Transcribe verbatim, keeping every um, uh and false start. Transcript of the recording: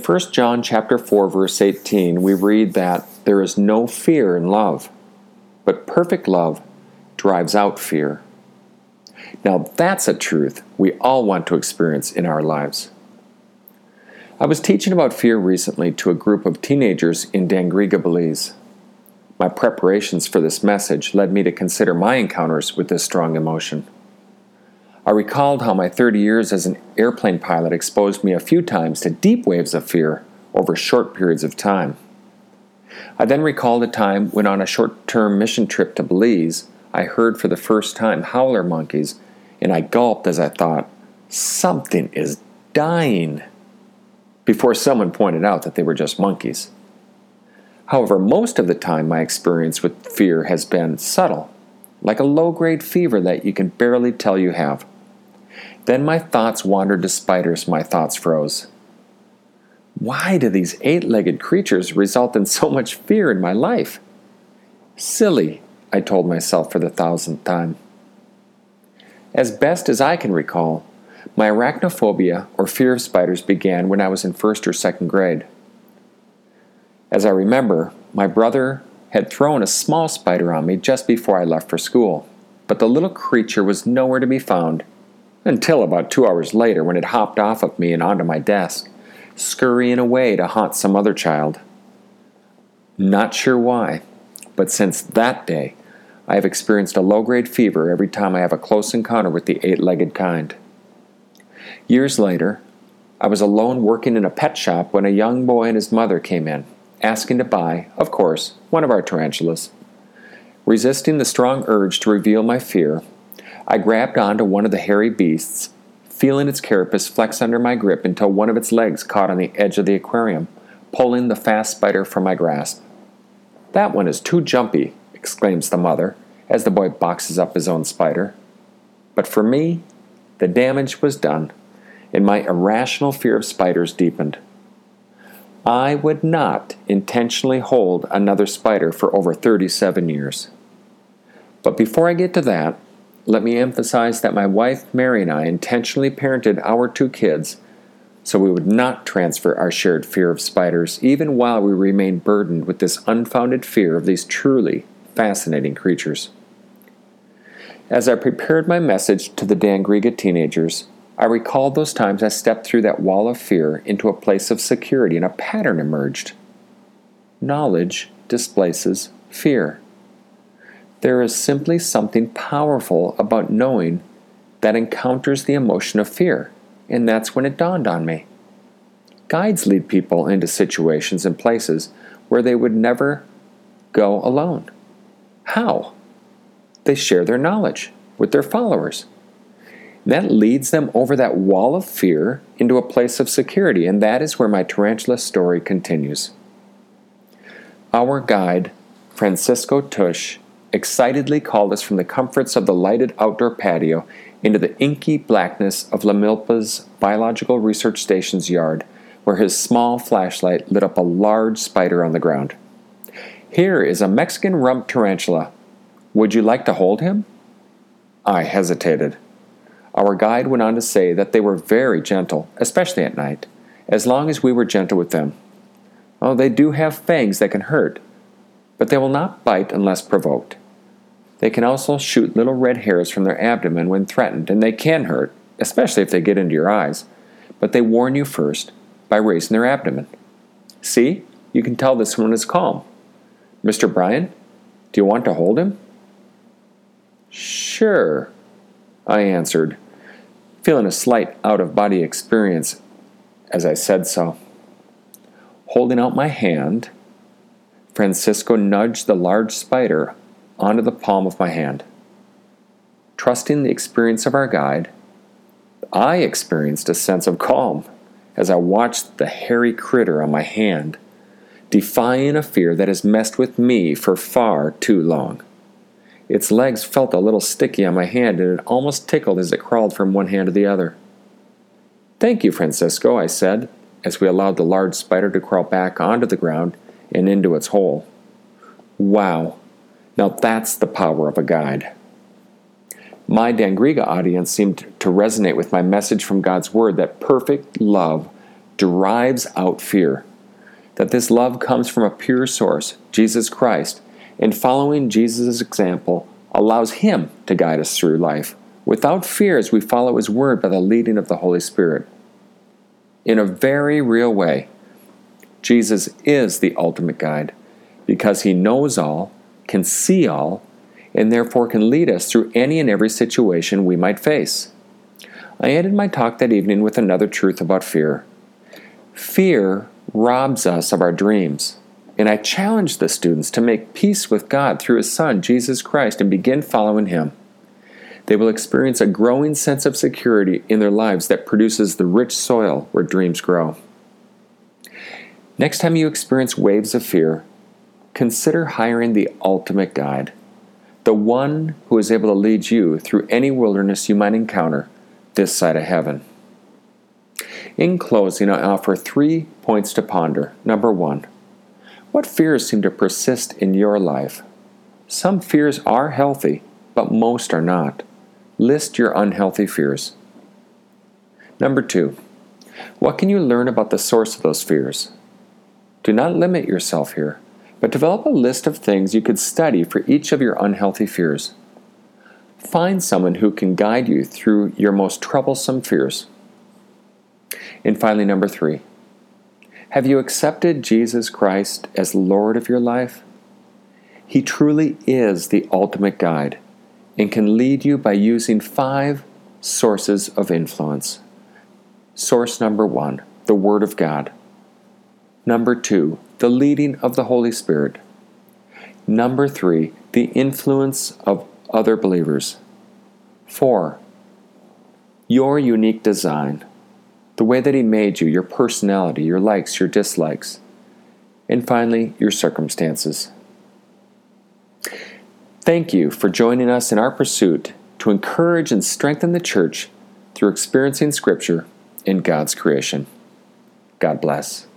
First John chapter four, verse eighteen, we read that there is no fear in love, but perfect love drives out fear. Now that's a truth we all want to experience in our lives. I was teaching about fear recently to a group of teenagers in Dangriga, Belize. My preparations for this message led me to consider my encounters with this strong emotion. I recalled how my thirty years as an airplane pilot exposed me a few times to deep waves of fear over short periods of time. I then recalled a time when on a short-term mission trip to Belize, I heard for the first time howler monkeys, and I gulped as I thought, something is dying, before someone pointed out that they were just monkeys. However, most of the time my experience with fear has been subtle, like a low-grade fever that you can barely tell you have. Then my thoughts wandered to spiders, my thoughts froze. Why do these eight-legged creatures result in so much fear in my life? Silly, I told myself for the thousandth time. As best as I can recall, my arachnophobia, or fear of spiders, began when I was in first or second grade. As I remember, my brother had thrown a small spider on me just before I left for school, but the little creature was nowhere to be found until about two hours later when it hopped off of me and onto my desk, scurrying away to haunt some other child. Not sure why, but since that day, I have experienced a low-grade fever every time I have a close encounter with the eight-legged kind. Years later, I was alone working in a pet shop when a young boy and his mother came in, asking to buy, of course, one of our tarantulas. Resisting the strong urge to reveal my fear, I grabbed onto one of the hairy beasts, feeling its carapace flex under my grip until one of its legs caught on the edge of the aquarium, pulling the fast spider from my grasp. "That one is too jumpy," exclaims the mother, as the boy boxes up his own spider. But for me, the damage was done, and my irrational fear of spiders deepened. I would not intentionally hold another spider for over thirty-seven years. But before I get to that, let me emphasize that my wife Mary and I intentionally parented our two kids so we would not transfer our shared fear of spiders even while we remained burdened with this unfounded fear of these truly fascinating creatures. As I prepared my message to the Dangriga teenagers, I recalled those times I stepped through that wall of fear into a place of security, and a pattern emerged. Knowledge displaces fear. There is simply something powerful about knowing that encounters the emotion of fear, and that's when it dawned on me. Guides lead people into situations and places where they would never go alone. How? They share their knowledge with their followers. That leads them over that wall of fear into a place of security, and that is where my tarantula story continues. Our guide, Francisco Tush, excitedly called us from the comforts of the lighted outdoor patio into the inky blackness of La Milpa's Biological Research Station's yard, where his small flashlight lit up a large spider on the ground. "Here is a Mexican rump tarantula. Would you like to hold him?" I hesitated. Our guide went on to say that they were very gentle, especially at night, as long as we were gentle with them. Oh, they do have fangs that can hurt, but they will not bite unless provoked. They can also shoot little red hairs from their abdomen when threatened, and they can hurt, especially if they get into your eyes, but they warn you first by raising their abdomen. See, you can tell this one is calm. "Mister Bryan, do you want to hold him?" "Sure," I answered, feeling a slight out-of-body experience as I said so. Holding out my hand, Francisco nudged the large spider onto the palm of my hand. Trusting the experience of our guide, I experienced a sense of calm as I watched the hairy critter on my hand, defying a fear that has messed with me for far too long. Its legs felt a little sticky on my hand, and it almost tickled as it crawled from one hand to the other. "Thank you, Francisco," I said, as we allowed the large spider to crawl back onto the ground and into its hole. Wow, now that's the power of a guide. My Dangriga audience seemed to resonate with my message from God's Word that perfect love drives out fear. That this love comes from a pure source, Jesus Christ, and following Jesus' example allows Him to guide us through life, without fear as we follow His Word by the leading of the Holy Spirit. In a very real way, Jesus is the ultimate guide, because He knows all, can see all, and therefore can lead us through any and every situation we might face. I ended my talk that evening with another truth about fear. Fear robs us of our dreams, and I challenge the students to make peace with God through His Son, Jesus Christ, and begin following Him. They will experience a growing sense of security in their lives that produces the rich soil where dreams grow. Next time you experience waves of fear, consider hiring the ultimate guide, the one who is able to lead you through any wilderness you might encounter this side of heaven. In closing, I offer three points to ponder. Number one, what fears seem to persist in your life? Some fears are healthy, but most are not. List your unhealthy fears. Number two, what can you learn about the source of those fears? Do not limit yourself here, but develop a list of things you could study for each of your unhealthy fears. Find someone who can guide you through your most troublesome fears. And finally, number three, have you accepted Jesus Christ as Lord of your life? He truly is the ultimate guide and can lead you by using five sources of influence. Source number one, the Word of God. Number two, the leading of the Holy Spirit. Number three, the influence of other believers. Four, your unique design. The way that He made you, your personality, your likes, your dislikes. And finally, your circumstances. Thank you for joining us in our pursuit to encourage and strengthen the church through experiencing Scripture in God's creation. God bless.